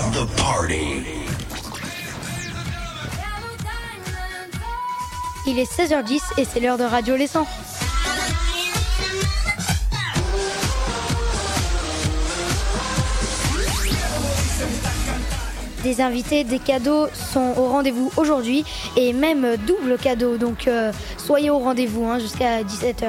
the party. Il est 16h10 et c'est l'heure de Radio Lescent. Des invités, des cadeaux sont au rendez-vous aujourd'hui et même double cadeau, donc soyez au rendez-vous jusqu'à 17h.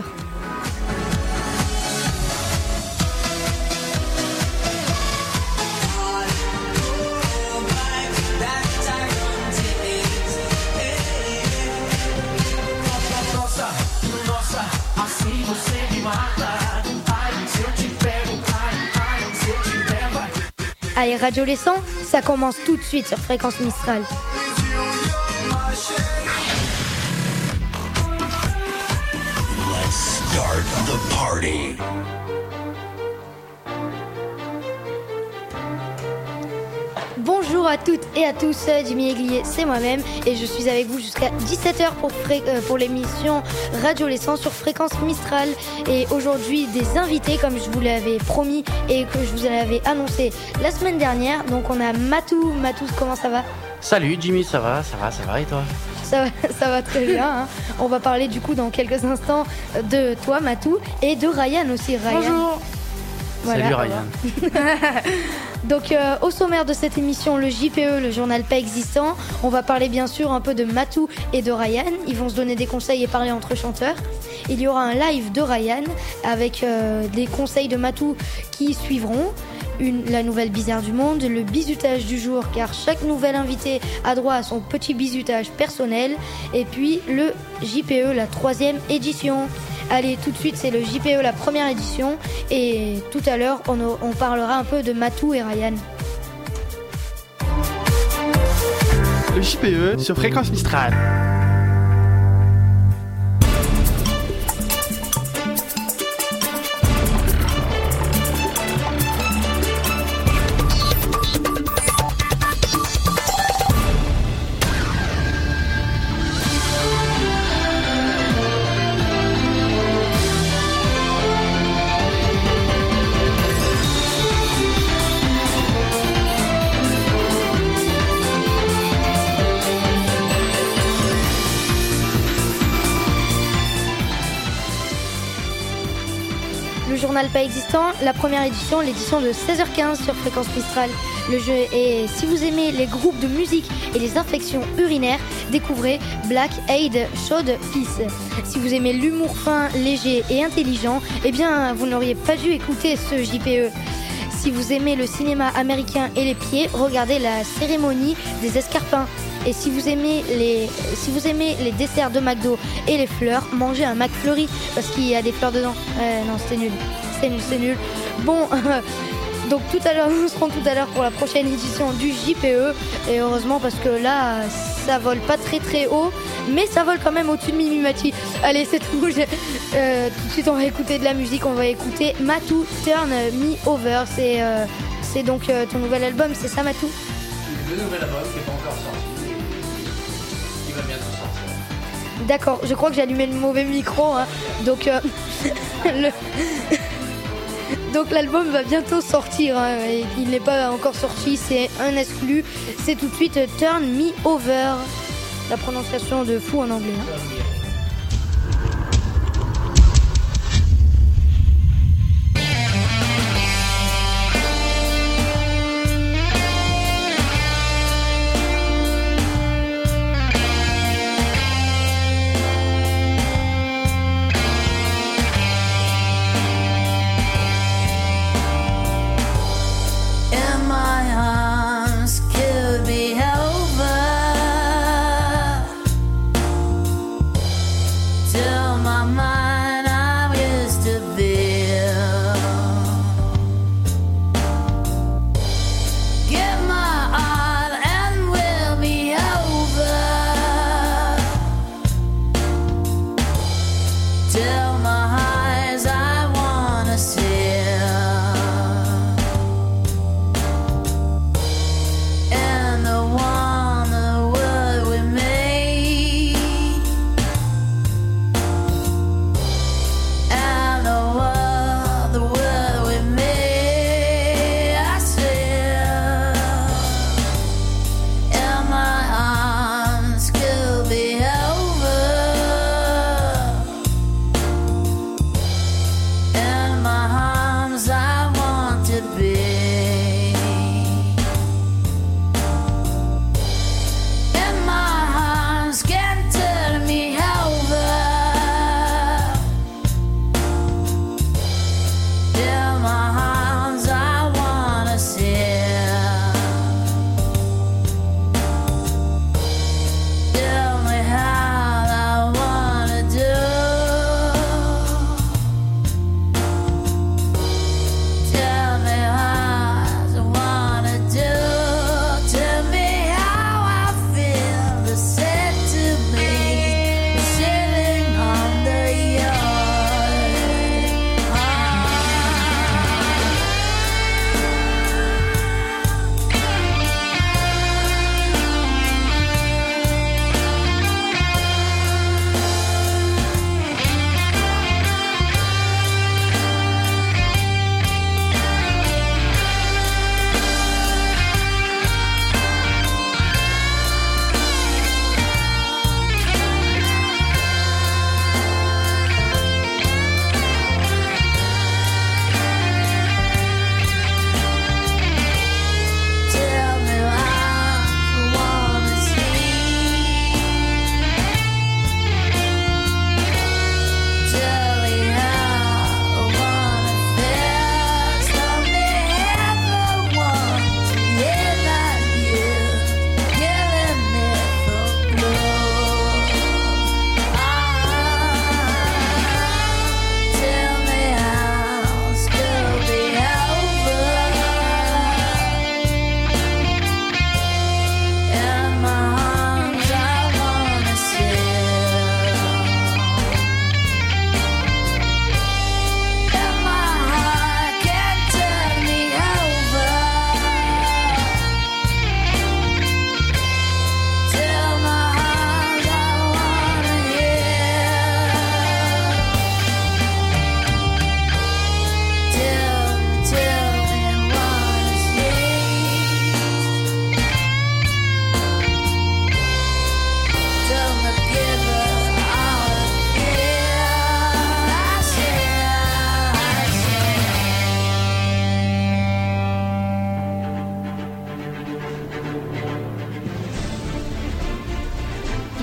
Allez, Radio Lescent, ça commence tout de suite sur Fréquence Mistral. Let's start the party. Bonjour à toutes et à tous, Jimmy Aiguillet, c'est moi-même et je suis avec vous jusqu'à 17h pour l'émission Radio Lescent sur Fréquence Mistral. Et aujourd'hui des invités comme je vous l'avais promis et que je vous l'avais annoncé la semaine dernière. Donc on a Matou. Matou, comment ça va ? Salut Jimmy, ça va et toi ? Ça va très bien. On va parler du coup dans quelques instants de toi Matou et de Ryan aussi. Ryan. Bonjour. Voilà, salut Ryan. Donc au sommaire de cette émission, le JPE, le journal pas existant. On va parler bien sûr un peu de Matou et de Ryan. Ils vont se donner des conseils et parler entre chanteurs. Il y aura un live de Ryan avec des conseils de Matou qui suivront. La nouvelle bizarre du monde, le bisutage du jour, car chaque nouvel invité a droit à son petit bisutage personnel. Et puis le JPE, la 3e édition. Allez, tout de suite, c'est le JPE, la première édition. Et tout à l'heure, on parlera un peu de Matou et Ryan. Le JPE sur Fréquence Mistral. Le journal pas existant, la première édition, l'édition de 16h15 sur Fréquence Mistral. Le jeu est, si vous aimez les groupes de musique et les infections urinaires, découvrez Black Aid Chaude Fils. Si vous aimez l'humour fin, léger et intelligent, eh bien vous n'auriez pas dû écouter ce JPE. Si vous aimez le cinéma américain et les pieds, regardez la cérémonie des escarpins. Et si vous aimez les desserts de McDo et les fleurs, mangez un McFlurry parce qu'il y a des fleurs dedans. Non, c'est nul. Bon, donc tout à l'heure, nous serons tout à l'heure pour la prochaine édition du JPE. Et heureusement parce que là, ça vole pas très très haut, mais ça vole quand même au-dessus de Mimimati. Allez, c'est tout. Tout de suite, on va écouter de la musique. On va écouter Matou Turn Me Over. C'est donc ton nouvel album, c'est ça, Matou ? Le nouvel album qui n'est pas encore sorti. Il va bientôt sortir. D'accord, je crois que j'ai allumé le mauvais micro, donc donc l'album va bientôt sortir, et il n'est pas encore sorti, c'est un exclu, c'est tout de suite Turn Me Over, la prononciation de fou en anglais.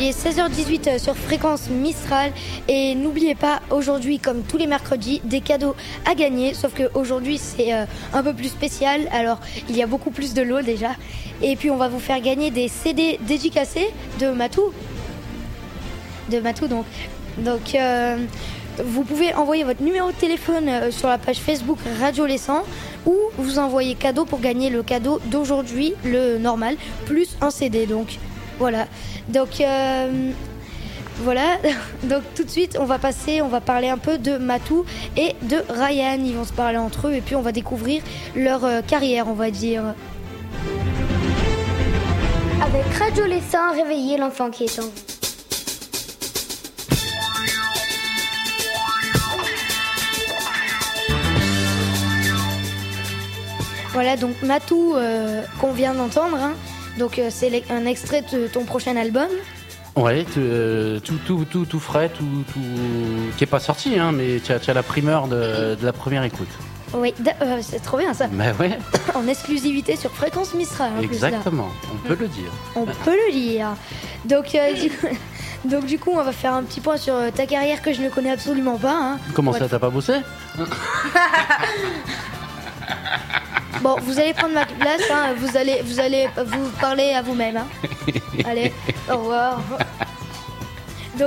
il est 16h18 sur Fréquence Mistral. Et n'oubliez pas, aujourd'hui, comme tous les mercredis, des cadeaux à gagner. Sauf qu'aujourd'hui, c'est un peu plus spécial. Alors, il y a beaucoup plus de lots déjà. Et puis, on va vous faire gagner des CD dédicacés de Matou. Donc, vous pouvez envoyer votre numéro de téléphone sur la page Facebook Radio Lessan ou vous envoyez cadeau pour gagner le cadeau d'aujourd'hui, le normal, plus un CD. Donc voilà. Donc tout de suite on va parler un peu de Matou et de Ryan. Ils vont se parler entre eux et puis on va découvrir leur carrière, on va dire. Avec Radio Lessan, réveillez l'enfant qui est en vous. Voilà, donc Matou qu'on vient d'entendre, hein. Donc c'est un extrait de ton prochain album. Ouais, tout frais, tout qui est pas sorti, hein, mais tu as la primeur de la première écoute. Oui, c'est trop bien ça. Bah ouais. En exclusivité sur Fréquence Mistral. Exactement, on peut le dire. On peut le dire. Donc du coup, on va faire un petit point sur ta carrière que je ne connais absolument pas. Hein. Comment ça, t'as pas bossé? Bon, vous allez prendre ma place, hein. Vous allez vous parler à vous-même. Hein. Allez, au revoir. Donc,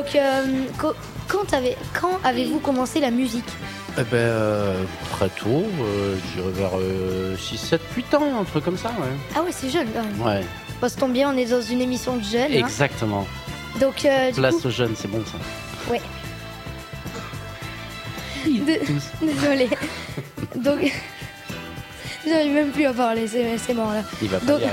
quand avez-vous commencé la musique? Très tôt, je dirais vers 6, 7, 8 ans, un truc comme ça, ouais. Ah ouais, c'est jeune quand même. Ouais. Bah, ça tombe bien, on est dans une émission de jeunes. Exactement. Hein. Donc, place aux jeunes, c'est bon ça. Ouais. Désolée. Donc, j'arrive même plus à parler, c'est mort là. Il va pas y arriver.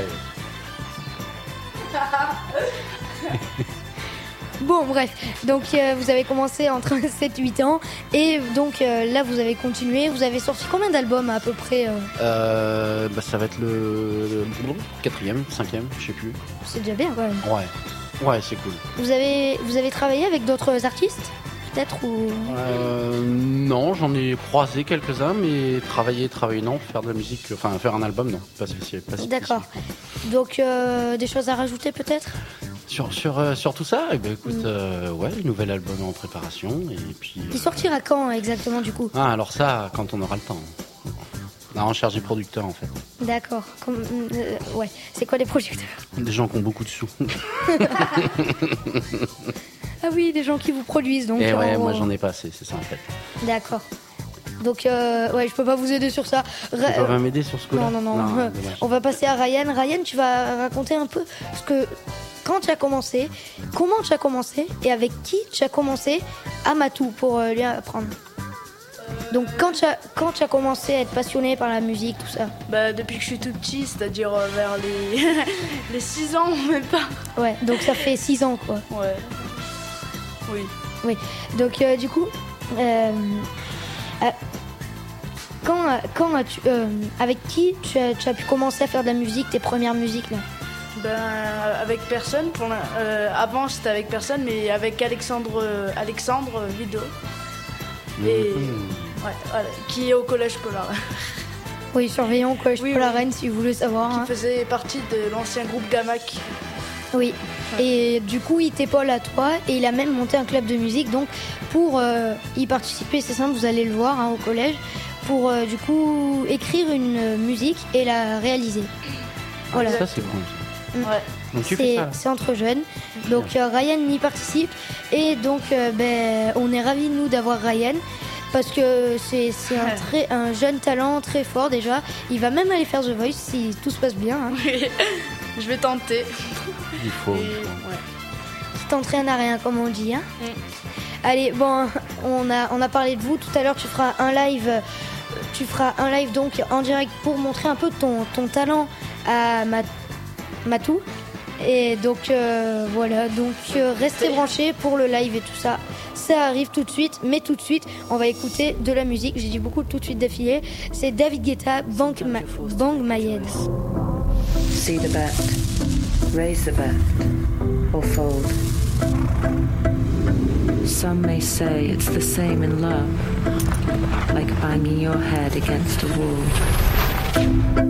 Bon, bref, donc vous avez commencé entre 7 et 8 ans et donc là vous avez continué. Vous avez sorti combien d'albums à peu près Ça va être le 4e, 5e, je sais plus. C'est déjà bien quand même. Ouais, c'est cool. Vous avez travaillé avec d'autres artistes peut-être ou... Non, j'en ai croisé quelques-uns, mais travailler non, faire de la musique, enfin faire un album, non, pas spécial. D'accord. Donc des choses à rajouter peut-être sur tout ça, eh ben, écoute, ouais, nouvel album en préparation et puis. Il sortira quand exactement du coup? Ah, alors ça, quand on aura le temps. On a recherché des producteurs en fait. D'accord. Ouais. C'est quoi les producteurs? Des gens qui ont beaucoup de sous. Ah oui, des gens qui vous produisent donc. Et ouais, moi j'en ai pas assez, c'est ça en fait. D'accord. Donc ouais, je peux pas vous aider sur ça. Tu peux pas m'aider sur ce coup-là? Non. On va passer à Ryan. Ryan, tu vas raconter un peu ce que quand tu as commencé, comment tu as commencé et avec qui tu as commencé à Matou pour lui apprendre. Donc quand tu as commencé à être passionné par la musique, tout ça? Depuis que je suis tout petit, c'est-à-dire vers les 6 ans, même pas. Ouais, donc ça fait 6 ans quoi. Ouais. Oui. Donc du coup, avec qui tu as pu commencer à faire de la musique, tes premières musiques là? Avec personne. Avant c'était avec personne, mais avec Alexandre Vidot. Et ouais, qui est au collège Polar. Oui, surveillant au collège Polarène si vous voulez savoir. Qui faisait partie de l'ancien groupe Gamac. Oui. Ouais. Et du coup, il t'épaule à toi et il a même monté un club de musique. Donc, pour y participer, c'est simple, vous allez le voir au collège, pour du coup écrire une musique et la réaliser. Voilà. Ça, c'est cool. Ouais. Donc, c'est entre jeunes. Donc, Ryan y participe. Et donc, on est ravis, nous, d'avoir Ryan. Parce que c'est un jeune talent très fort déjà. Il va même aller faire The Voice si tout se passe bien. Hein. Oui, je vais tenter. Il faut. Ouais. Qui t'entraîne à rien, comme on dit. Hein. Allez, bon, on a parlé de vous. Tout à l'heure, tu feras un live donc en direct pour montrer un peu ton talent à Matou. Et donc voilà, donc restez branchés pour le live et tout ça. Ça arrive tout de suite, mais tout de suite, on va écouter de la musique. J'ai dit beaucoup tout de suite d'affilée. C'est David Guetta, Bang My Head. See the bat, raise the bat, or fold. Some may say it's the same in love, like banging your head against a wall.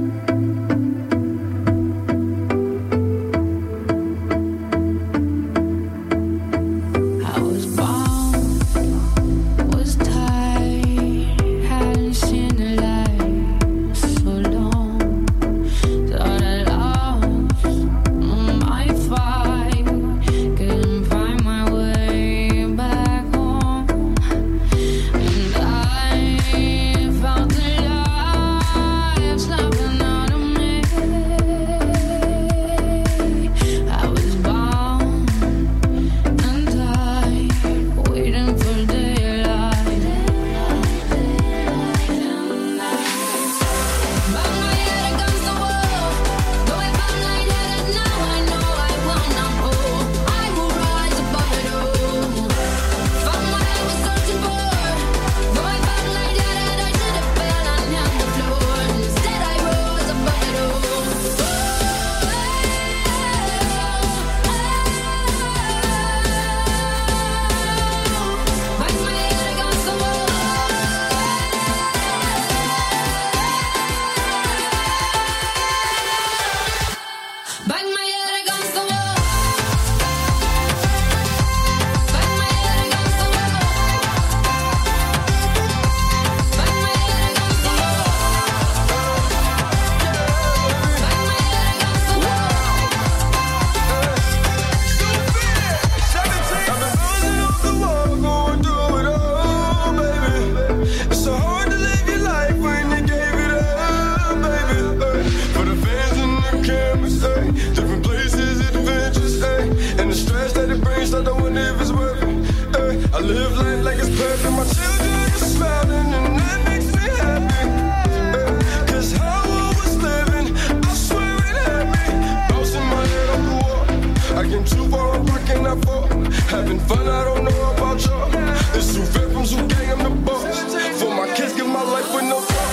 live life like it's perfect. My children are smiling and that makes me happy. Cause how I was living, I swear it had me bouncing my head off the wall. I came too far, I'm rocking that fall. Having fun, I don't know about y'all. It's too fair from Zoo Gang, I'm the boss. For my kids, give my life with no thought.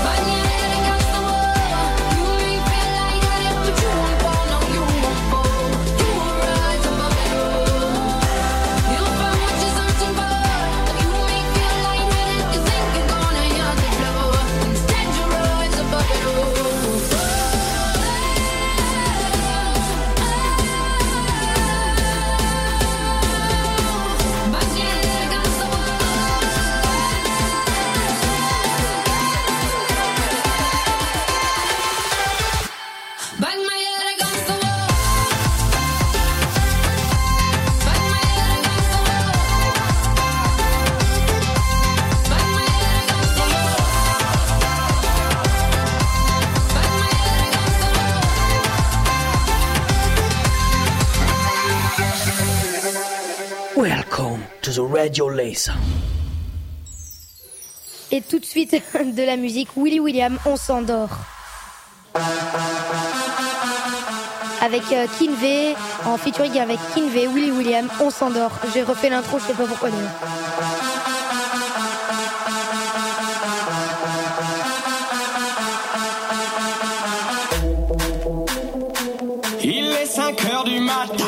Welcome to the Radio Laser. Et tout de suite de la musique, Willy William, On s'endort. Avec Kinvey, en featuring avec Kinvey, Willy William, On s'endort. J'ai refait l'intro, je sais pas pourquoi d'ailleurs. Il est 5h du matin.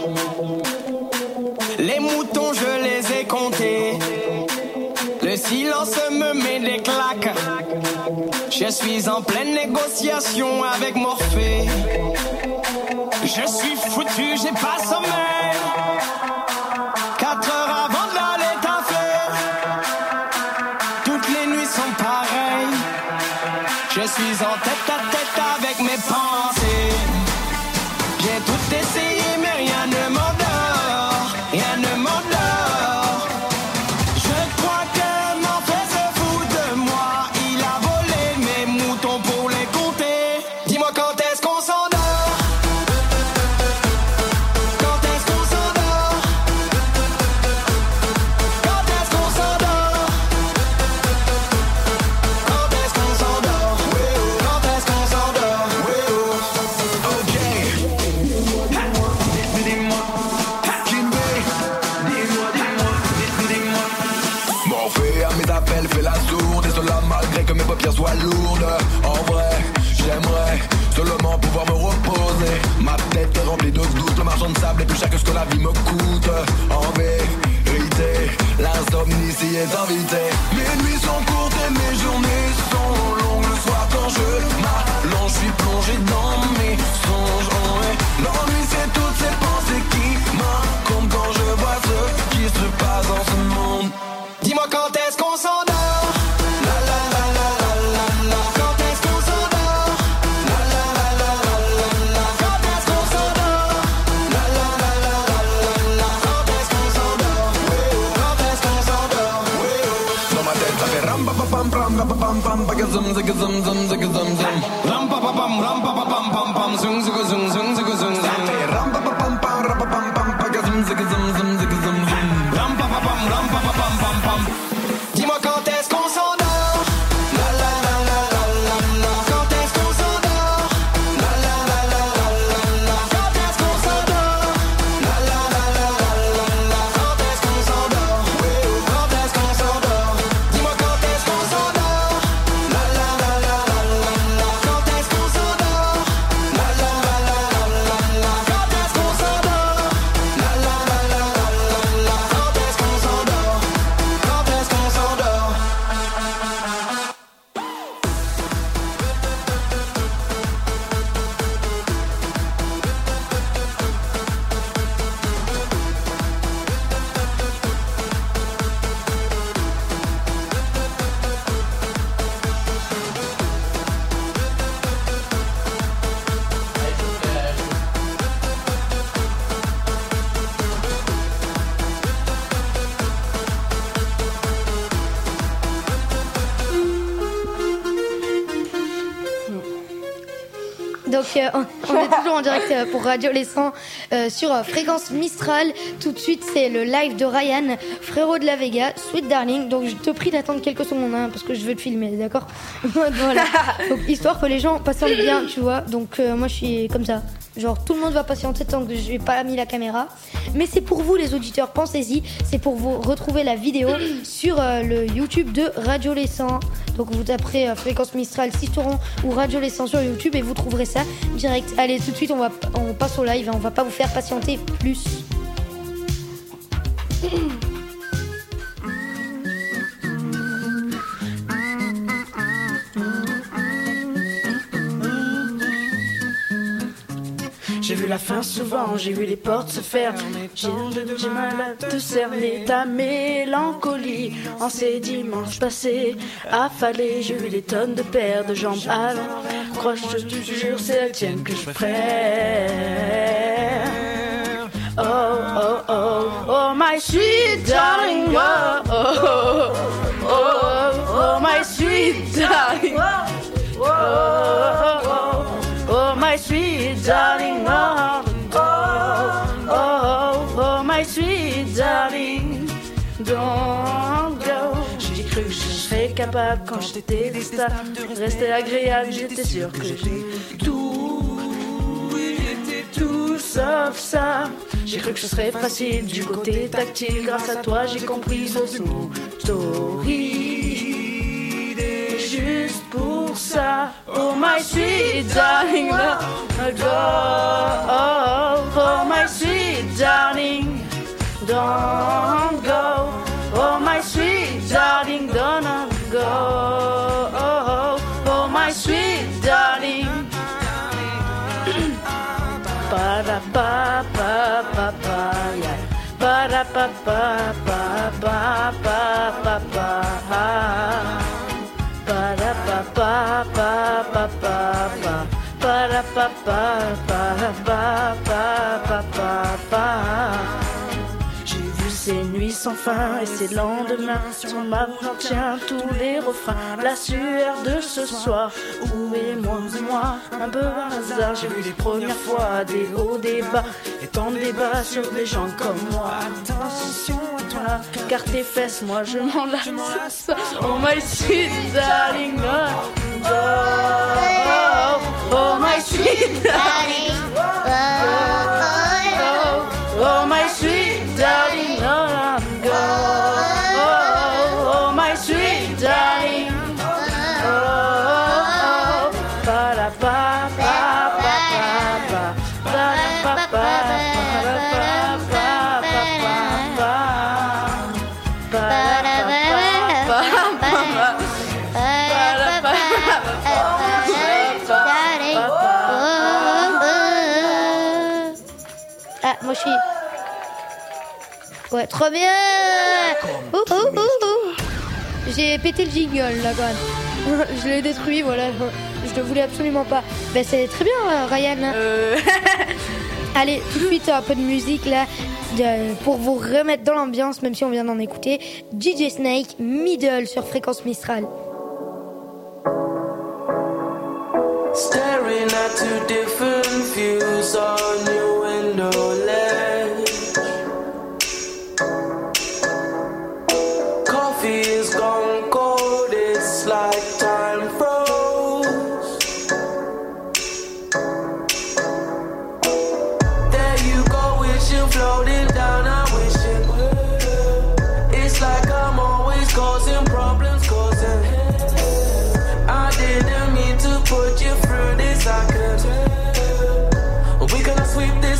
Les moutons, je les ai comptés. Le silence me met des claques. Je suis en pleine négociation avec Morphée. Je suis foutu, j'ai pas sommeil. 4 heures avant d'aller taffer. Toutes les nuits sont pareilles. Je suis en tête à tête avec mes pensées. J'ai tout essayé mais rien ne m'endort. Rien ne m'endort. Je crois que m'en fait se fout de moi. Il a volé mes moutons pour les compter. Dis-moi quand est-ce qu'on s'endort. Quand est-ce qu'on s'endort. Quand est-ce qu'on s'endort. Quand est-ce qu'on s'endort. Quand est-ce qu'on s'endort. Ok. Dis-moi. Morphée à mes appels fait la sourde. Et cela malgré que mes paupières soient lourdes. En vrai, j'aimerais seulement pouvoir me reposer. Ma tête est remplie de doutes. Le marchand de sable est plus cher que ce que la vie me coûte. En vérité, l'insomnie s'y est invitée. Mes nuits sont courtes et mes journées sont longues. Le soir quand je m'allonge, je suis plongé dans mes songes. L'ennui c'est toutes ces pensées qui m'incombent quand je vois ce qui se passe dans ce monde. Dis-moi quand est-ce qu'on s'endort. La la la la la la la. Quand est-ce qu'on s'endort. La la la la la la la. Quand est-ce qu'on s'endort. La la la la la la la. Quand est-ce qu'on s'endort. Quand est-ce qu'on s'endort. Dans ma tête ça fait ram pa pa pam pam pa pa pam pam pa ga zum zig zum zum zig zum zum. Ram pa pa pam pam pam zung zig zung zung zig zung zung. Ça fait ram pa pa pam pam pa ga zum zig zum zum zig zum zum. Ram pa pam pam. Dis-moi quand est-ce qu'on s'endort. La la la la la la la. Quand est-ce qu'on s'endort. La la la la la la la. Quand est-ce qu'on s'endort. La la la la la la la. Quand est-ce qu'on s'endort. Quand est-ce qu'on s'endort. Dis-moi quand est-ce qu'on s'endort. La la la la la la la. Quand est-ce qu'on s'endort. La la la Donc on est toujours en direct pour Radio Laissant sur Fréquence Mistral. Tout de suite c'est le live de Ryan, frérot de la Vega, Sweet Darling. Donc je te prie d'attendre quelques secondes parce que je veux te filmer, d'accord? Voilà. Donc histoire que les gens patientent bien, tu vois. Donc moi je suis comme ça. Genre tout le monde va patienter tant que je n'ai pas mis la caméra. Mais c'est pour vous les auditeurs, pensez-y. C'est pour vous retrouver la vidéo sur le YouTube de Radio Laissant. Donc vous taperez Fréquence Mistral, Sisteron ou Radio Laissant sur YouTube et vous trouverez ça direct. Allez, tout de suite on passe au live, on va pas vous faire patienter plus. J'ai vu la fin souvent, j'ai vu les portes se fermer. J'ai mal à te cerner ta mélancolie. En ces dimanches passés, affalés, j'ai vu des tonnes de paires de jambes à l'envers. Crois, je te jure, c'est la tienne que je préfère. Oh, oh, oh, oh, my sweet darling. Oh, oh, oh, oh, oh, my sweet darling. Oh, oh, oh. Oh, my sweet darling, oh, oh, oh, oh, my sweet darling, don't go. J'ai cru que je serais capable quand j'étais stable de rester agréable, j'étais sûr que j'ai tout, j'étais tout sauf ça. J'ai cru que ce serait facile du côté tactile, grâce à toi j'ai compris ce story. Juste pour ça, oh my sweet darling, go, oh my sweet darling, don't go, oh my sweet darling, don't go, oh my sweet darling. Ba da ba ba ba ba, yeah. Ba da ba ba ba ba ba ba ba. Ba da ba ba ba ba ba ba. Ba da ba ba ba ba ba ba ba. J'ai vu ces nuits sans fin et ces lendemains sans m'appartient tous les refrains. La sueur de ce soir, où est moi, un peu par hasard. J'ai vu les premières fois des hauts, des bas et tant de débats sur des gens comme moi. Attention à toi, car tes fesses, moi je m'en lasse. Oh my sweet darling, oh, oh, oh my sweet darling, oh my sweet darling, go, oh my sweet darling, oh, ba da ba ba ba ba ba ba ba Ah, moi je suis... Ouais, trop bien. J'ai pété le jingle là quand même. Je l'ai détruit, voilà. Je ne voulais absolument pas. Ben c'est très bien Ryan. Allez, tout de suite un peu de musique là pour vous remettre dans l'ambiance, même si on vient d'en écouter. DJ Snake, Middle sur Fréquence Mistral. Staring at two different views on your window ledge. Coffee is gone cold, it's like time froze. There you go, wishing floating down, I wish it would. It's like I'm always causing problems, causing. I didn't mean to put you through this, I could. We gonna sweep this.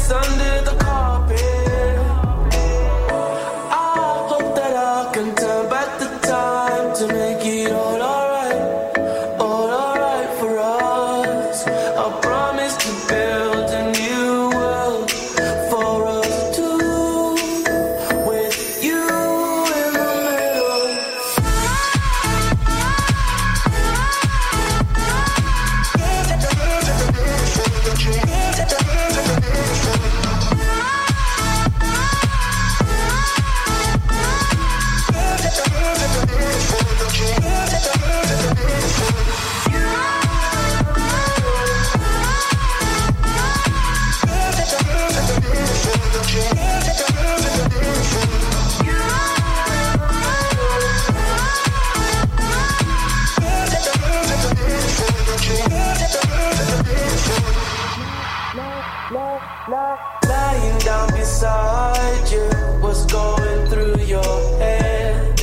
inside you? What's going through your head?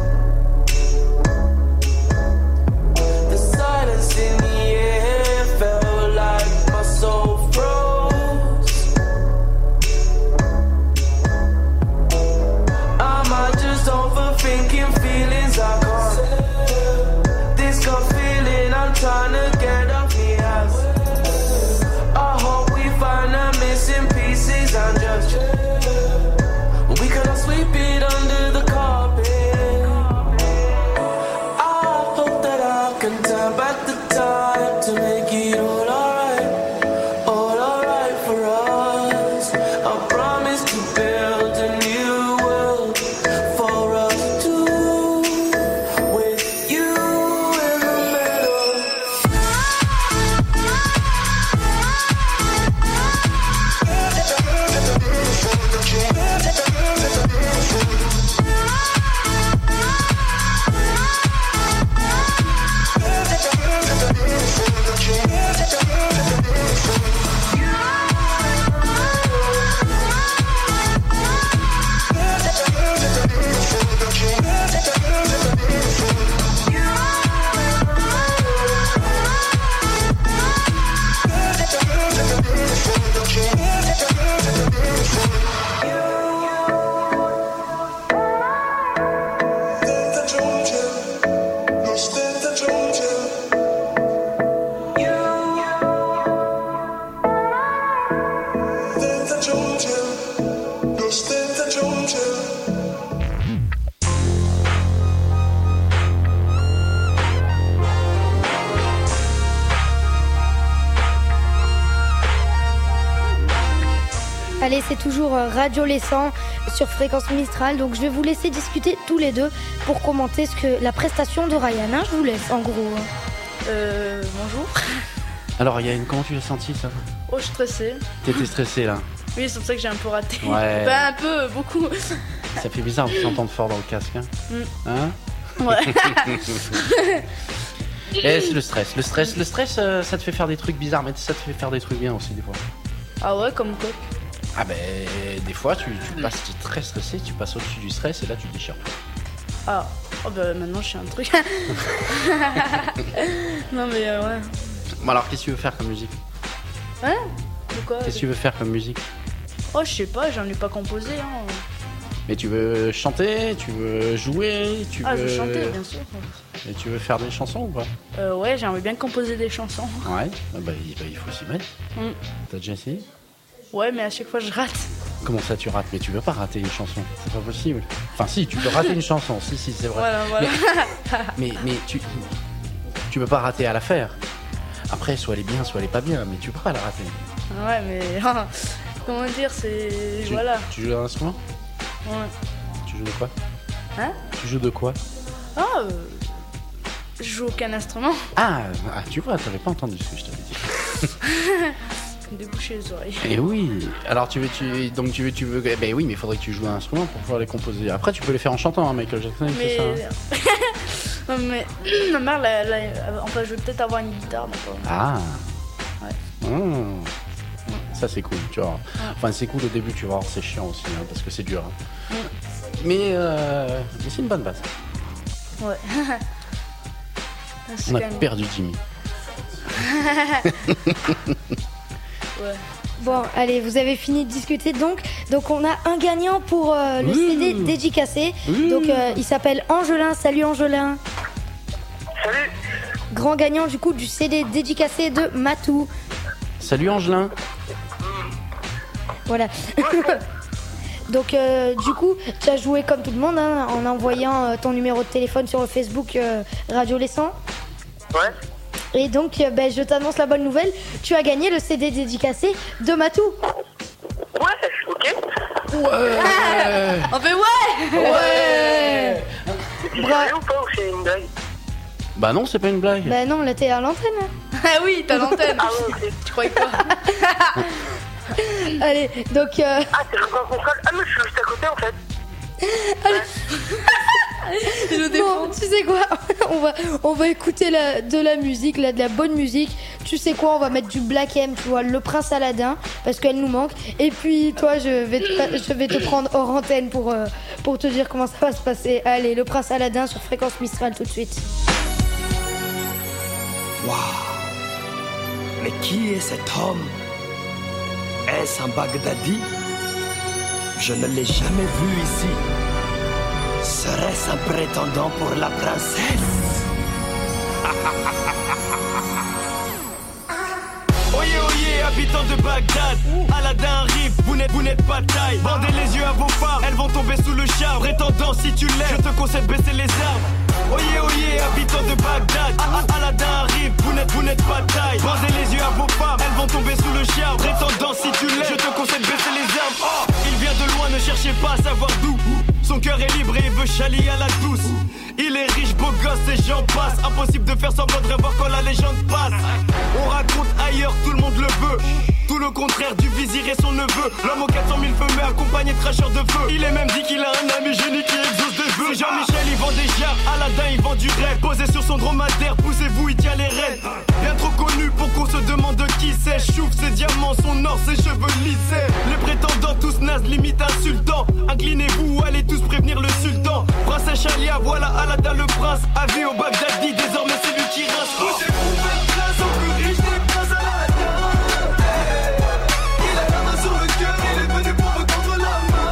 The silence in the air felt like my soul froze. Am I just overthinking feelings I can't? This gut feeling I'm trying to get off me ass. I hope we find the missing pieces and just we cannot sweep it under the carpet. I hope that I can turn back the time to make it all alright for us. I promise to build a new world for us two, with you in the middle. Allez, c'est toujours Radio Lessan sur Fréquence Mistral. Donc je vais vous laisser discuter tous les deux pour commenter la prestation de Ryan. Hein, je vous laisse en gros. Bonjour. Alors Yann, comment tu l'as senti ça? Oh, je suis stressée. T'étais stressée là? Oui, c'est pour ça que j'ai un peu raté. Ouais. Ben, un peu, beaucoup. Ça fait bizarre de s'entendre fort dans le casque. Hein, Ouais. Et c'est le stress. Le stress, ça te fait faire des trucs bizarres, mais ça te fait faire des trucs bien aussi des fois. Ah ouais, comme quoi? Ah ben, des fois, tu passes très stressé, tu passes au-dessus du stress et là, tu te déchires. Ah, oh bah maintenant, je suis un truc. Non mais ouais. Bon alors, qu'est-ce que tu veux faire comme musique? Hein? De quoi? Qu'est-ce que tu veux faire comme musique? Oh, je sais pas, j'en ai pas composé, hein. Mais tu veux chanter, tu veux jouer, tu veux... Ah, je veux chanter, bien sûr. Et tu veux faire des chansons ou pas? Ouais, j'aimerais bien composer des chansons. Ouais, bah, il faut s'y mettre. T'as déjà essayé? Ouais, mais à chaque fois je rate. Comment ça tu rates? Mais tu veux pas rater une chanson, c'est pas possible. Enfin si, tu peux rater une chanson, si c'est vrai. Voilà. Mais tu peux pas rater à la faire. Après, soit elle est bien, soit elle est pas bien, mais tu peux pas la rater. Ouais, mais comment dire, c'est... Voilà. Tu joues d'un instrument? Ouais. Tu joues de quoi? Hein? Tu joues de quoi? Je joue aucun instrument. Ah, tu vois, t'avais pas entendu ce que je t'avais dit. Déboucher les oreilles. Eh oui. Alors tu veux, ben oui, mais il faudrait que tu joues un instrument pour pouvoir les composer. Après, tu peux les faire en chantant, hein, Michael Jackson. Mais... C'est ça. Non, mais ma mère, enfin, je vais peut-être avoir une guitare. Donc, Ah. Ouais. Ça c'est cool, tu vois. Enfin, c'est cool au début, tu vois, c'est chiant aussi, hein, parce que c'est dur. Hein. Mais c'est une bonne base. Ouais. On a perdu Jimmy. Ouais. Bon, allez, vous avez fini de discuter donc on a un gagnant pour le CD dédicacé. Donc il s'appelle Angelin. Salut Angelin. Salut. Grand gagnant du coup du CD dédicacé de Matou. Salut Angelin. Voilà. Donc du coup, tu as joué comme tout le monde hein, en envoyant ton numéro de téléphone sur le Facebook Radio Lessan. Ouais. Et donc, je t'annonce la bonne nouvelle. Tu as gagné le CD dédicacé de Matou. Ouais, ok. Ouais. On fait ouais. C'est sérieux ou pas ou c'est une blague? Bah non, c'est pas une blague. Bah non, là t'es à l'antenne. Ah oui, t'as l'antenne. Ah ouais, ok. Tu croyais quoi? Allez, donc... Ah, c'est le contrôle. Ah, mais je suis juste à côté en fait. Allez. Bon, tu sais quoi, on va écouter de la musique, de la bonne musique. Tu sais quoi, on va mettre du Black M, tu vois, le Prince Aladdin, parce qu'elle nous manque. Et puis toi, je vais te prendre hors antenne pour te dire comment ça va se passer. Allez, le Prince Aladdin sur Fréquence Mistral tout de suite. Waouh! Mais qui est cet homme? Est-ce un Baghdadi? Je ne l'ai jamais vu ici. Serait-ce un prétendant pour la princesse? Oyez, oyez, habitants de Bagdad, Aladdin arrive, vous n'êtes pas taille. Bandez les yeux à vos phares, elles vont tomber sous le charme. Prétendant, si tu l'aimes, je te conseille de baisser les armes. Oyez, oyez, habitants de Bagdad, Aladdin arrive, vous n'êtes pas taille. Bandez les yeux à vos phares, elles vont tomber sous le charme. Prétendant, si tu l'aimes, je te conseille de baisser les armes. Oh, il vient de loin, ne cherchez pas à savoir d'où. Son cœur est libre et il veut chalier à la douce. Il est riche, beau gosse et j'en passe. Impossible de faire semblant de rêver quand la légende passe. On raconte ailleurs, tout le monde le veut. Tout le contraire du vizir et son neveu. L'homme aux 400 000 feux mais accompagné de cracheurs de feu. Il est même dit qu'il a un ami génie qui exauce des vœux. C'est Jean-Michel, il vend des jarres, Aladdin il vend du rêve. Posé sur son dromadaire, poussez-vous, il tient les rênes. Bien trop connu pour qu'on se demande de qui c'est. Chouffe ses diamants, son or, ses cheveux lissés. Les prétendants tous nazes, limite insultants. Inclinez-vous, allez tous prévenir le sultan. Princesse Chalia, voilà Aladdin le prince. Avis au Baghdadi, désormais c'est lui qui rince. Poussez-vous, faites place au plus riche des princes Aladdin. Il a la main sur le cœur, il est venu pour vous tendre la main.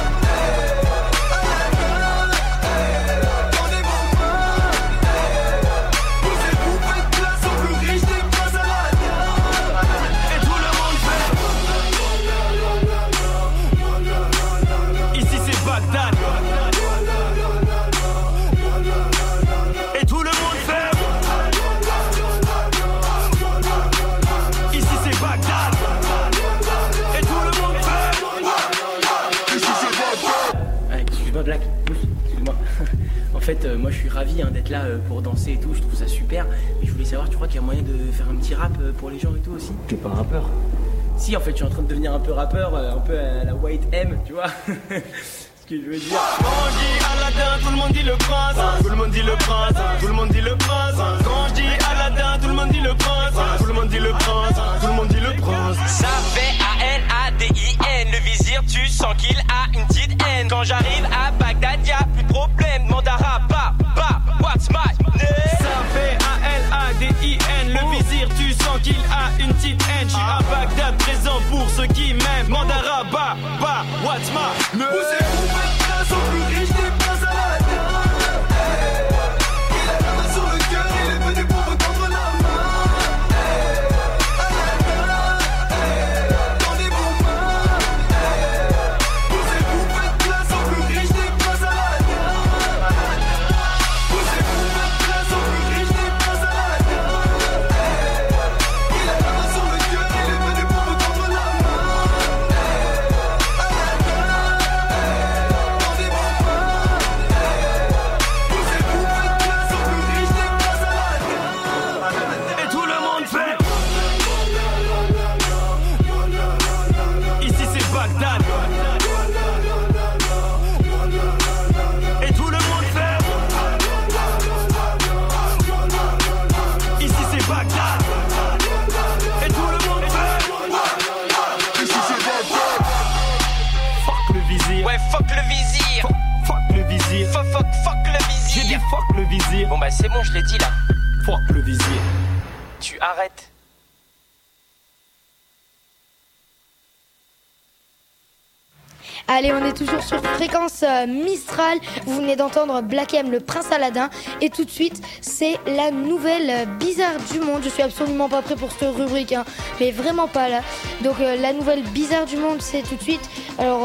Aladdin, tendez vos mains. Poussez-vous, faites place au plus riche des princes Aladdin. Et tout le monde fait. Ici c'est Bagdad. Et tout le monde fait. Ici c'est Bagdad. Et tout le monde fait. Ici c'est Bagdad. Excuse-moi Black, excuse-moi. En fait, moi je suis ravi d'être là pour danser et tout, je trouve ça super. Mais je voulais savoir, tu crois qu'il y a moyen de faire un petit rap pour les gens et tout aussi? T'es pas un rappeur? Si, en fait, je suis en train de devenir un peu rappeur, un peu à la White M, tu vois. Ce que je veux dire. Quand je dis Aladdin, tout le monde dit le prince. Tout le monde dit le prince. Tout le monde dit le prince. Quand je dis Aladdin, tout le monde dit le prince. Tout le monde dit le prince. Tout le monde dit le prince. Ça fait A-L-A-D-I-N. Le vizir, tu sens qu'il a une petite haine. Quand j'arrive à Bagdad, y'a plus de problème. Mandara, what's my name? Ça fait A-L-A-D-I-N. Le vizir, tu sens qu'il a une petite haine. Je suis à Bagdad, présent pour ceux qui m'aiment. Mandara, what's my name? Poussez-vous, faites place au plus riche des princes Aladdin. Il a la main sur le cœur, il est venu pour vous tendre la main. Aladdin, tendez vos mains. Poussez-vous, faites place au plus riche des princes Aladdin. Poussez-vous, faites place au plus riche des princes Aladdin. Il a la main sur le cœur, il est venu pour vous tendre la main. Et tout le monde fait. Ici c'est Bagdad. Et tout le monde fait. Ici c'est Bagdad. Et tout le monde fait. Ici c'est Bagdad. Fuck le vizir. Ouais, fuck le vizir. Fuck le vizir. Fuck le vizir. J'ai dit fuck le vizir. Bon bah c'est bon, je l'ai dit là. Fuck le vizir. Tu arrêtes. Allez, on est toujours sur Fréquence Mistral. Vous venez d'entendre Black M, le Prince Aladdin. Et tout de suite, c'est la nouvelle bizarre du monde. Je suis absolument pas prêt pour cette rubrique, hein, mais vraiment pas là. Donc la nouvelle bizarre du monde, c'est tout de suite. Alors,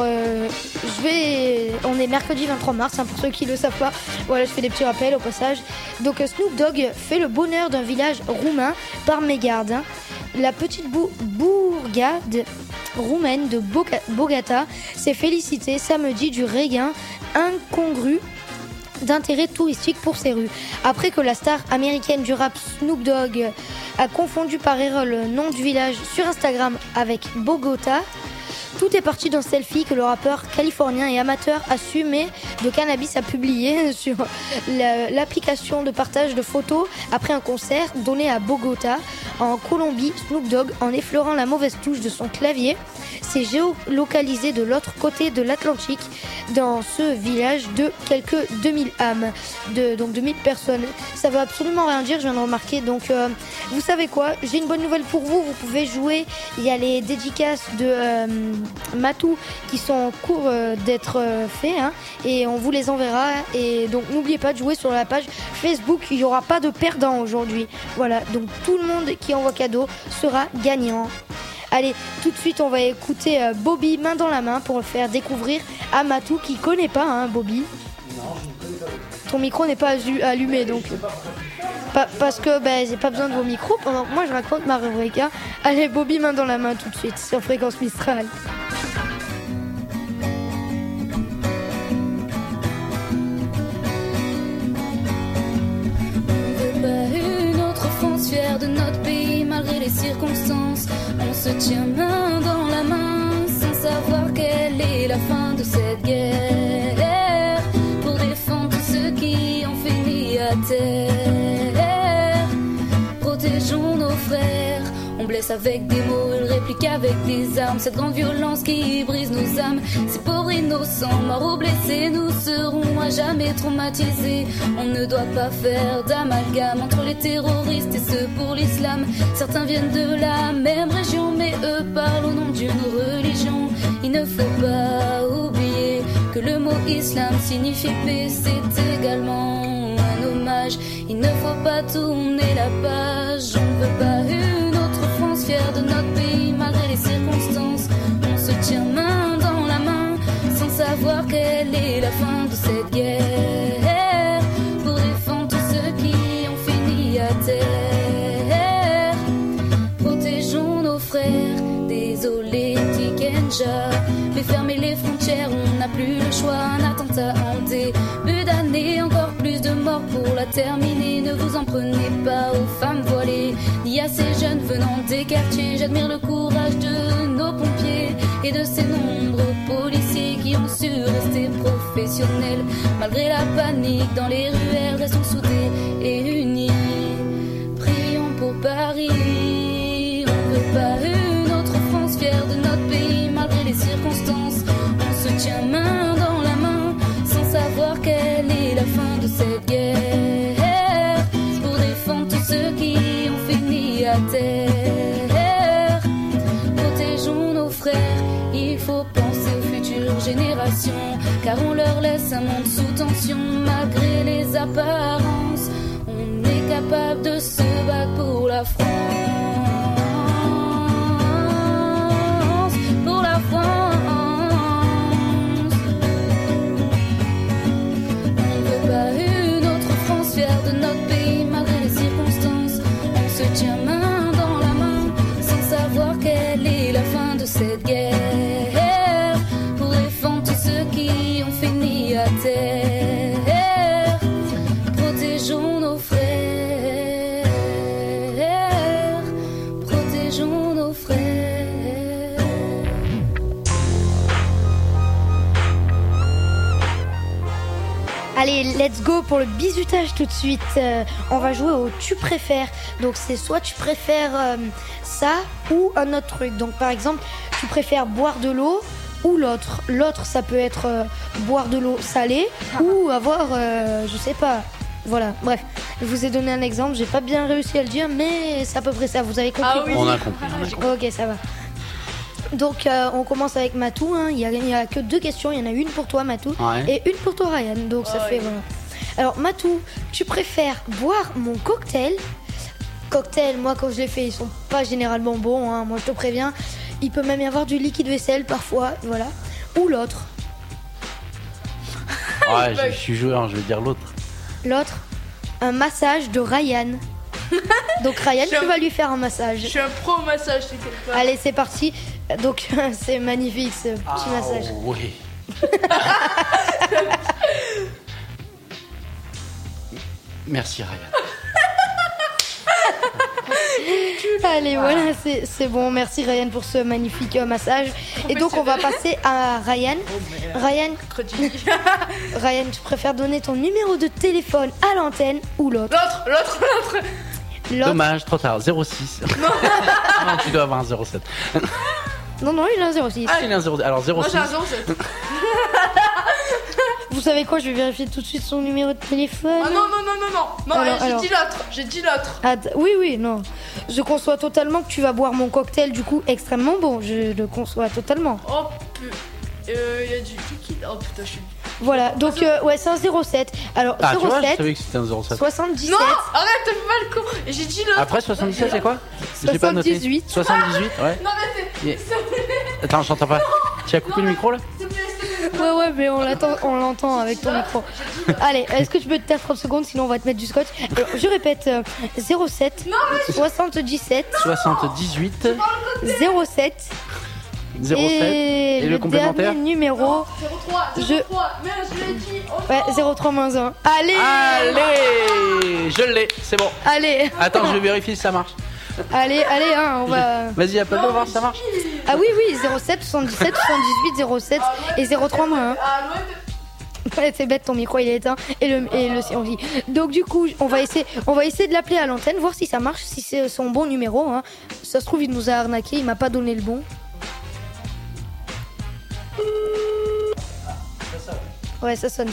on est mercredi 23 mars, hein, pour ceux qui le savent pas. Voilà, je fais des petits rappels au passage. Donc Snoop Dogg fait le bonheur d'un village roumain par mégarde. Hein. La petite bourgade roumaine de Bogata s'est félicitée samedi du regain incongru d'intérêt touristique pour ces rues. Après que la star américaine du rap Snoop Dogg a confondu par erreur le nom du village sur Instagram avec Bogota, Tout est parti d'un selfie que le rappeur californien et amateur assumé de cannabis a publié sur l'application de partage de photos après un concert donné à Bogota, en Colombie. Snoop Dogg, en effleurant la mauvaise touche de son clavier, s'est géolocalisé de l'autre côté de l'Atlantique, dans ce village de quelques 2000 âmes, donc 2000 personnes. Ça veut absolument rien dire, je viens de remarquer. Donc vous savez quoi, j'ai une bonne nouvelle pour vous, vous pouvez jouer. Il y a les dédicaces de Matou qui sont en cours d'être faits, hein, et on vous les enverra. Et donc n'oubliez pas de jouer sur la page Facebook, il n'y aura pas de perdant aujourd'hui. Voilà, donc tout le monde qui envoie cadeau sera gagnant. Allez, tout de suite on va écouter Bobby main dans la main pour le faire découvrir à Matou qui connaît pas, hein, Bobby. Non, je ne connais pas. Ton micro n'est pas allumé donc. Parce que j'ai pas besoin de vos micros pendant que moi je raconte ma rubrique. Hein. Allez, Bobby main dans la main tout de suite sur Fréquence Mistral. Fiers de notre pays malgré les circonstances, on se tient main dans la main sans savoir quelle est la fin de cette guerre, pour défendre tous ceux qui ont fini à terre. Protégeons nos frères, on blesse avec des mots, ils répliquent avec des armes. Cette grande violence qui brise nos âmes, ces pauvres innocents, morts ou blessés, nous serons à jamais traumatisés. On ne doit pas faire d'amalgame entre les terroristes et ceux pour l'islam. Certains viennent de la même région, mais eux parlent au nom d'une religion. Il ne faut pas oublier que le mot islam signifie paix, c'est également un hommage. Il ne faut pas tourner la page, on ne veut pas une autre France fière de notre pays malgré les circonstances. On se tient main dans la main sans savoir quelle est la fin de cette guerre, pour défendre tous ceux qui ont fini à terre. Protégeons nos frères, désolé Tikenja, mais fermer les frontières, on n'a plus le choix. Un attentat en début d'année, encore plus de morts pour la terminer. Ne vous en prenez pas aux femmes voilées, ni à ces jeunes venant des quartiers. J'admire le courage de nos pompiers et de ces nombreux policiers qui ont su rester professionnels malgré la panique dans les ruelles. Restons soudés et unis, prions pour Paris. On ne veut pas une autre France fière de notre pays malgré les circonstances. On se tient main dans la main sans savoir quelle est la fin de cette guerre, pour défendre tous ceux qui ont fini à terre. Protégeons nos frères, il faut penser aux futures générations, car on leur laisse un monde sous tension. Malgré les apparences, on est capable de se battre pour la France, pour la France. De notre pays malgré les circonstances, on se tient main dans la main sans savoir quelle est la fin de cette guerre, pour défendre tous ceux qui ont fini à terre. Protégeons nos frères, protégeons nos frères. Allez, let's go pour le bisutage tout de suite. On va jouer au tu préfères. Donc c'est soit tu préfères ça ou un autre truc. Donc par exemple, tu préfères boire de l'eau ou l'autre. L'autre, ça peut être boire de l'eau salée ou avoir, je sais pas. Voilà, bref. Je vous ai donné un exemple. J'ai pas bien réussi à le dire, mais c'est à peu près ça. Vous avez compris? Ah oui. On a compris. Ok, ça va. Donc on commence avec Matou, hein. Il y a que 2 questions, il y en a une pour toi Matou, ouais, et une pour toi Ryan, donc ça fait voilà. Alors Matou, tu préfères boire mon cocktail? Cocktail, moi quand je les fais ils sont pas généralement bons, hein. Moi je te préviens, il peut même y avoir du liquide vaisselle parfois, voilà. Ou l'autre? Ouais, je suis joueur, je vais dire l'autre. L'autre, un massage de Ryan. Donc Ryan, tu vas lui faire un massage. Je suis un pro massage, t'inquiète pas. Allez, c'est parti. Donc c'est magnifique ce petit massage. Oui. Merci Ryan. Allez, voilà, c'est bon. Merci Ryan pour ce magnifique massage. Et donc, on va passer à Ryan. Ryan, tu préfères donner ton numéro de téléphone à l'antenne ou l'autre? L'autre. Dommage, trop tard. 06. Non, tu dois avoir un 07. Non, il a un 06. Ah, il a un 06. Alors 06. Moi, j'ai un 07. Vous savez quoi, je vais vérifier tout de suite son numéro de téléphone. Ah non. Alors. J'ai dit l'autre. Oui, non. Je conçois totalement que tu vas boire mon cocktail, du coup, extrêmement bon. Je le conçois totalement. Oh, il y a du liquide. Oh putain, je suis... Voilà, donc c'est un 07. Alors, 07. Tu vois, je savais que c'était un 07. 77. Non, arrête, t'as fait mal con. Et j'ai dit l'autre. Après 77, c'est quoi? 78. 78, ouais. Non, mais Attends, je t'entends pas. Tu as coupé le micro là? Ouais, mais on l'entend avec ton micro. Allez, est-ce que tu peux te taire 30 secondes, sinon on va te mettre du scotch. Alors, je répète, 07, 77, 78, 07. 07 et le complémentaire numéro 03. Merde, je l'ai dit. Ouais, 03-1. Allez, je l'ai, c'est bon. Allez. Attends, je vais vérifier si ça marche. Allez, hein, on va. Vas-y, appelle-le, voir si ça marche. Ah oui, 07, 77, 78, 07 et 03-1. Ouais, c'est bête, ton micro il est éteint et le sien aussi. Donc du coup, on va essayer de l'appeler à l'antenne, voir si ça marche, si c'est son bon numéro. Hein. Ça se trouve, il nous a arnaqué, il m'a pas donné le bon. Ouais, ça sonne.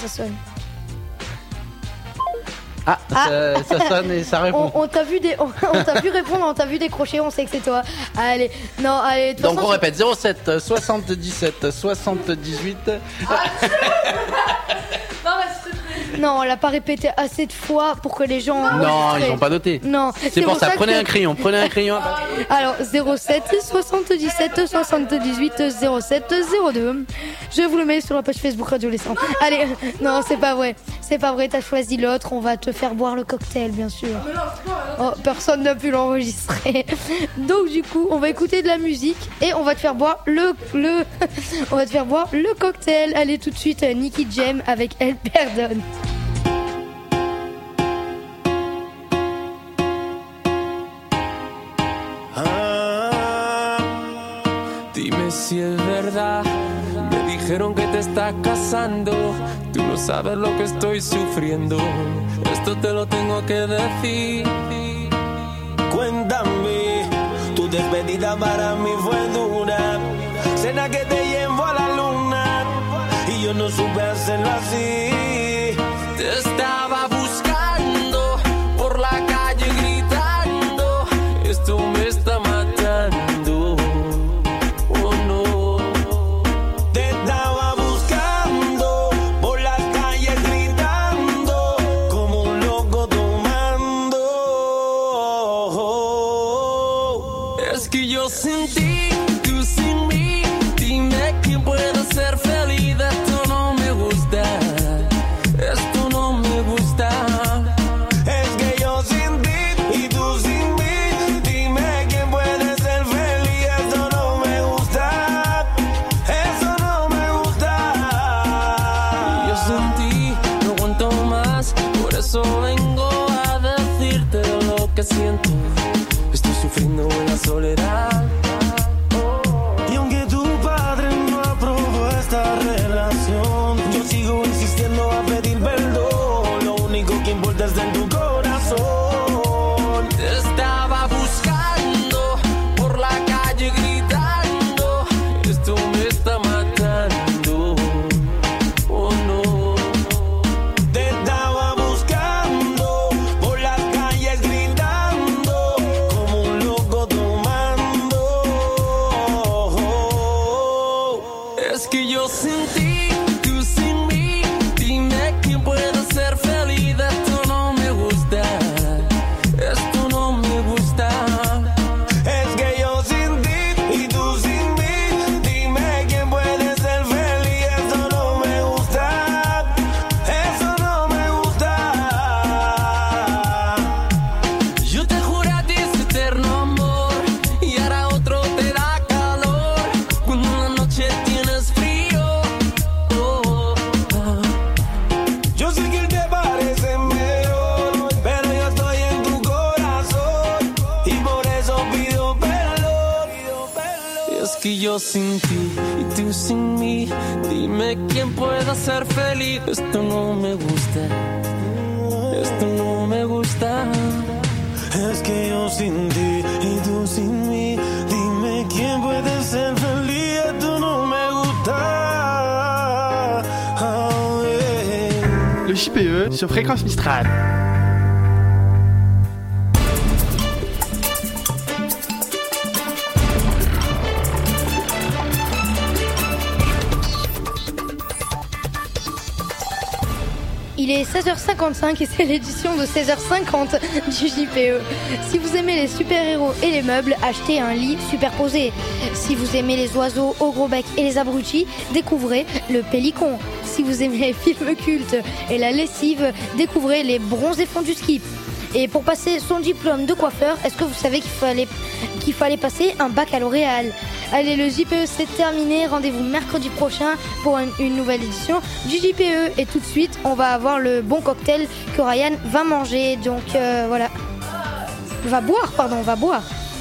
Ça sonne et ça répond. On t'a vu répondre, on t'a vu décrocher, on sait que c'est toi. Allez. Donc on répète 07 77 78. Non, on l'a pas répété assez de fois pour que les gens. Non, ils ont pas noté. Non. C'est pour ça. Prenez un crayon. Alors 07 77 78 07 02. Je vous le mets sur la page Facebook Radio Lescent. Allez, non, c'est pas vrai. T'as choisi l'autre. On va te faire boire le cocktail, bien sûr. Oh, personne n'a pu l'enregistrer. Donc du coup, on va écouter de la musique et on va te faire boire on va te faire boire le cocktail. Allez, tout de suite, Nicky Jam avec Elle Perdonne. Dime si es verdad. Me dijeron que te estás casando. Tú no sabes lo que estoy sufriendo. Esto te lo tengo que decir. Cuéntame, tu despedida para mí fue dura. Cena que te llevo a la luna y yo no supe hacerlo así. Te estaba buscando por la calle gritando. Esto me está matando. Oh no. Te estaba buscando por las calles gritando como un loco tomando. Es que yo sin ti, tú sin mí. Dime quién puede ser feliz. Esto no me gusta. Esto no me gusta. Es que yo sin ti y tú sin mí. Dime quién puede ser feliz. Esto no me gusta. Eso no me gusta. Yo sin ti no aguanto más. Por eso vengo a decirte lo que siento. Estoy sufriendo en la soledad. Y aunque tu padre no aprobó esta relación, yo sigo insistiendo a pedir perdón. Lo único que importa es en tu corazón. Te estaba buscando por la calle gritando. Esto me está matando. Oh no. Te estaba buscando por las calles gritando como un loco tomando. Es que yo sin ti, tú sin mí. Dime quién puede ser feliz. Esto no me gusta. Esto no me gusta. Es que yo sin ti y tú sin mí. Dime quién puede ser feliz. Eso no me gusta. Eso no me gusta. Yo te juré a ti ese eterno amor y ahora otro te da calor. Cuando en la noche tienes frío, sin ti y tú sin mí. Dime quién pueda ser feliz. Esto no me gusta. Esto no me gusta. Es que yo sin ti y tú sin mí. Dime quién puede ser feliz. Esto no me gusta. Oh, yeah. Le JPE sur Fréquence Mistral. Il est 16h55 et c'est l'édition de 16h50 du JPE. Si vous aimez les super-héros et les meubles, achetez un lit superposé. Si vous aimez les oiseaux au gros bec et les abrutis, découvrez le Pélicon. Si vous aimez les films cultes et la lessive, découvrez les bronzés fonds du skip. Et pour passer son diplôme de coiffeur, est-ce que vous savez qu'il fallait passer un baccalauréat? Allez, le JPE c'est terminé. Rendez-vous mercredi prochain pour une nouvelle édition du JPE. Et tout de suite, on va avoir le bon cocktail que Ryan va manger. Donc voilà. Va boire.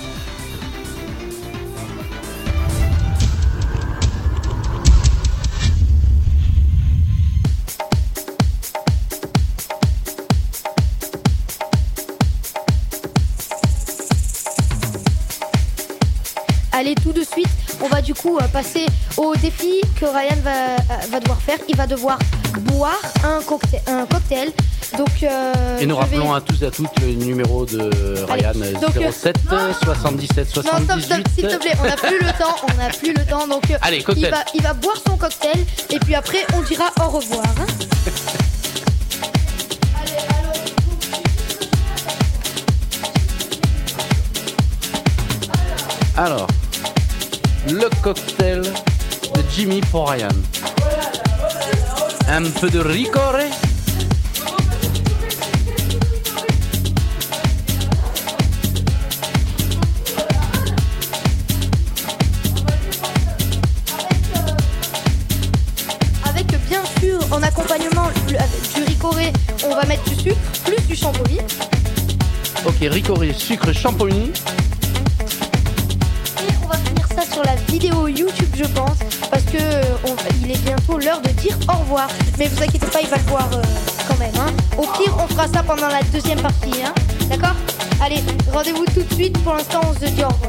Allez, tout de suite, on va du coup passer au défi que Ryan va devoir faire. Il va devoir boire un cocktail. Donc, et nous rappelons à tous et à toutes le numéro de Ryan. Allez, donc, 07 77 78. Non, stop, s'il te plaît, on n'a plus le temps. Donc, allez, cocktail. Il va boire son cocktail et puis après, on dira au revoir. Hein. Alors, le cocktail de Jimmy pour Ryan. Un peu de ricoré. Avec bien sûr, en accompagnement du ricoré, on va mettre du sucre plus du champomis. Ok, ricoré, sucre, champomis. Sur la vidéo YouTube, je pense, parce que il est bientôt l'heure de dire au revoir. Mais vous inquiétez pas, il va le voir quand même. Hein. Au pire, on fera ça pendant la deuxième partie. Hein. D'accord ? Allez, rendez-vous tout de suite. Pour l'instant, on se dit au revoir.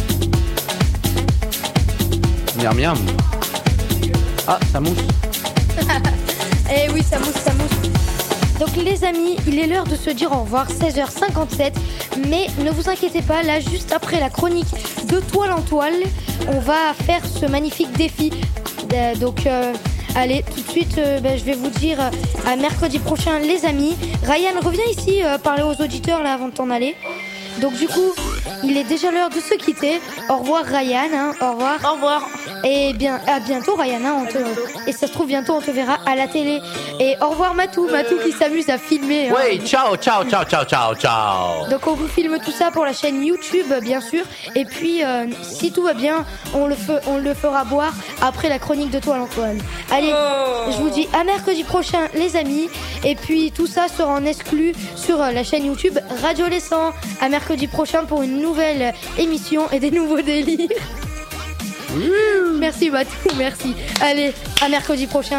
Miam miam. Ah, ça mousse. Eh oui, ça mousse. Donc les amis, il est l'heure de se dire au revoir, 16h57. Mais ne vous inquiétez pas, là, juste après la chronique de Toile en Toile, on va faire ce magnifique défi. Donc, allez, tout de suite, je vais vous dire à mercredi prochain, les amis. Ryan, reviens ici parler aux auditeurs là avant de t'en aller. Donc du coup, il est déjà l'heure de se quitter. Au revoir Ryan, hein. Au revoir. Au revoir. Et bien, à bientôt Ryan, hein. Et ça se trouve bientôt on te verra à la télé. Et au revoir Matou qui s'amuse à filmer. Hein. Oui, ciao. Donc on vous filme tout ça pour la chaîne YouTube bien sûr. Et puis si tout va bien, on le fera boire après la chronique de Toile en Toile. Allez, je vous dis à mercredi prochain les amis. Et puis tout ça sera en exclu sur la chaîne YouTube Radio Lescent. À mercredi prochain pour une nouvelle émission et des nouveaux délires. Merci Matou, merci. Allez, à mercredi prochain.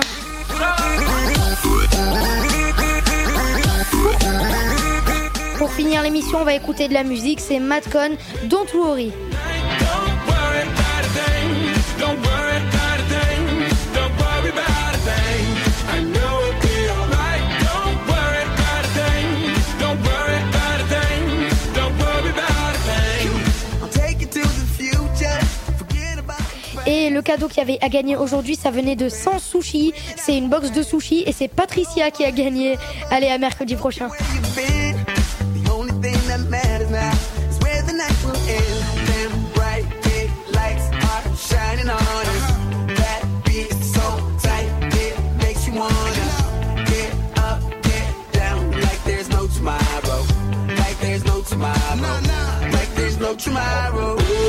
Pour finir l'émission, on va écouter de la musique. C'est Madcon, Don't Worry. Et le cadeau qu'il y avait à gagner aujourd'hui, ça venait de 100 sushis. C'est une box de sushis et c'est Patricia qui a gagné. Allez, à mercredi prochain. Tomorrow.